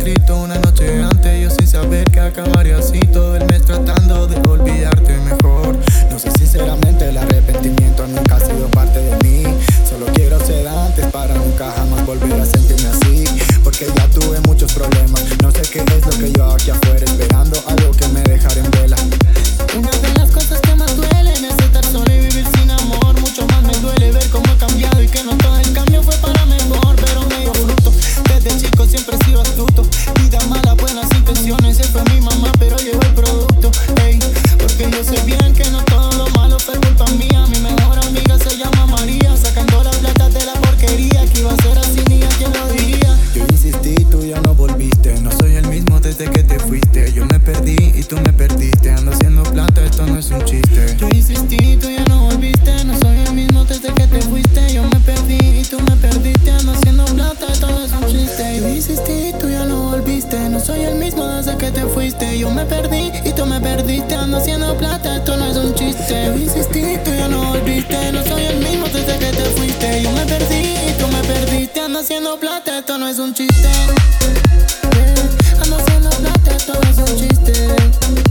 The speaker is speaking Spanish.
escrito una noche antes, yo sin saber que acabaría así. Todo el mes tratando de olvidarte mejor. No sé sinceramente, el arrepentimiento nunca ha sido parte de mí. Solo quiero sedantes para nunca jamás volver a sentirme así, porque ya tuve muchos problemas. No sé qué es lo que yo hago aquí afuera, esperando algo que me dejara en vela. Una de las cosas que más duelen es estar solo y vivir sin amor. Mucho más me duele ver cómo he cambiado y que no todo el cambio fue para mejor, pero me dio fruto. Desde chico siempre he sido astuto. Vida mala, buenas intenciones. Él fue mi mamá, pero llegó el producto. Ey, porque yo sé bien que no todo lo malo fue culpa mía. Mi mejor amiga se llama María, sacando las plata de la porquería. Que iba a ser así, ni a quien lo diría. Yo insistí, tú ya no volviste. No soy el mismo desde que te fuiste. Yo me perdí y tú me perdiste. Ando haciendo plata, esto no es un chiste. Yo insistí, tú ya no volviste. No soy el mismo desde que te fuiste. Yo me perdí y tú me perdiste. Ando haciendo plata, esto no es un chiste. Yo insistí, tú ya no volviste. No soy el mismo desde que te fuiste. Yo me perdí y tú me perdiste. Ando haciendo plata, esto no es un chiste. Yo insistí, tú ya no volviste. No soy el mismo desde que te fuiste. Yo me perdí y tú me perdiste. Ando haciendo plata, esto no es un chiste. Ando haciendo plata, esto no es un chiste.